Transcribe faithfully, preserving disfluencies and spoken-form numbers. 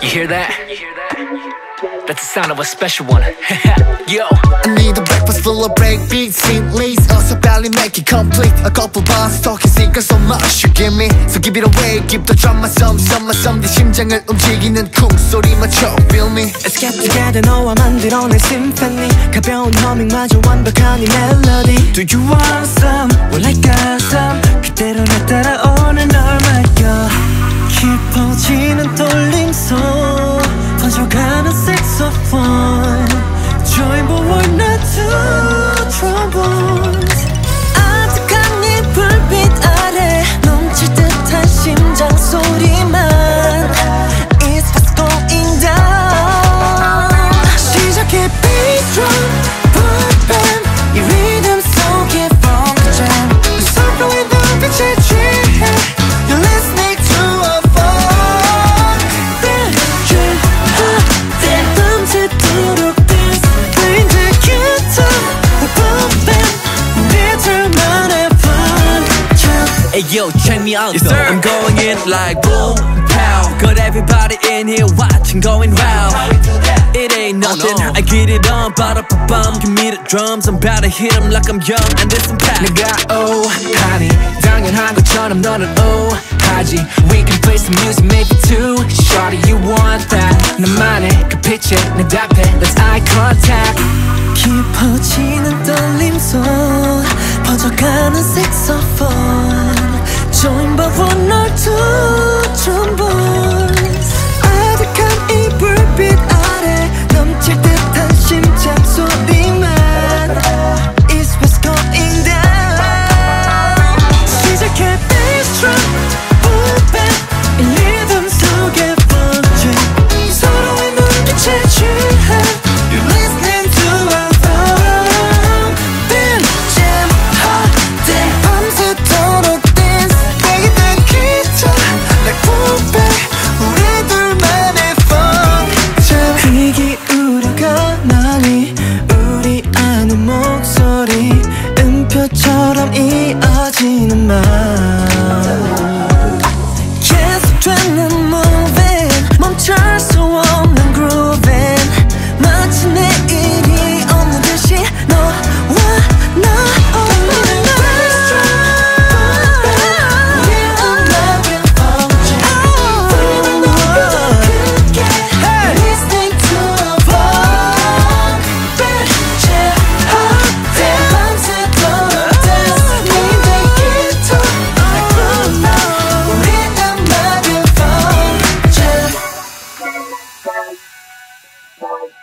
You hear that? That's the sound of a special one. Yo. I need a breakfast full of breakbeats, Saint-Lee's. Also barely make it complete. A couple bars talking secrets so much you give me. So give it away, give the drama some, some, some. 네 심장을 움직이는 쿵소리 맞춰, feel me. Let's get together, 너와 만들어낸 심판이. 가벼운 허밍마저 완벽한 이 멜로디. Do you want some? Or like some? 그대로 나 따라오는 널 맡겨. 깊어지는 떨림속 퍼져가는 saxophone. Join but we're not two trombones. 아득한 이 불빛 아래 넘칠 듯한 심장 소리만. It's what's going down. 시작해 bass drum, boom bam. 이 리듬 속에 funk jam. 서로의 눈빛에 취해. You're listening to a funk jam. 밤새도록 dance. Playing the guitar, boom bam. 우리들만의 funk jam. Hey yo, check me out Yes, though. sir. I'm going in like boom, pow. Got everybody in here watching, going round. It ain't nothing, no. I get it on, ba-da-ba-bum. Give me the drums, I'm about to hit 'em like I'm young and this impact. 내가 오하니 당연한 것처럼 너는 오하지. We can play some music maybe too. Shawty you want that. 나만의 그 빛에 내 답해. Let's eye contact. 깊어지는 떨림 속 퍼져가는 saxophone. Join but we're not two trombones. 아득한 이 불빛 아래 넘칠 듯한 심장 소리만. It's what's going down. 시작해 bass drum, boom bam. 이 리듬 속에 funk jam. 서로의 눈빛에 취해. You're listening to a funk jam. Hot day. 밤새도록 dance. Playing the guitar like boom bam. 우리들만의 funk jam. 귀 기울여가 널리 우리 아는 목소리. 음표처럼 이어지는 말. 계속되는 moving. 멈출 수 없는 grooving. 마치 내일이 없는 듯이 너와 나. Bye.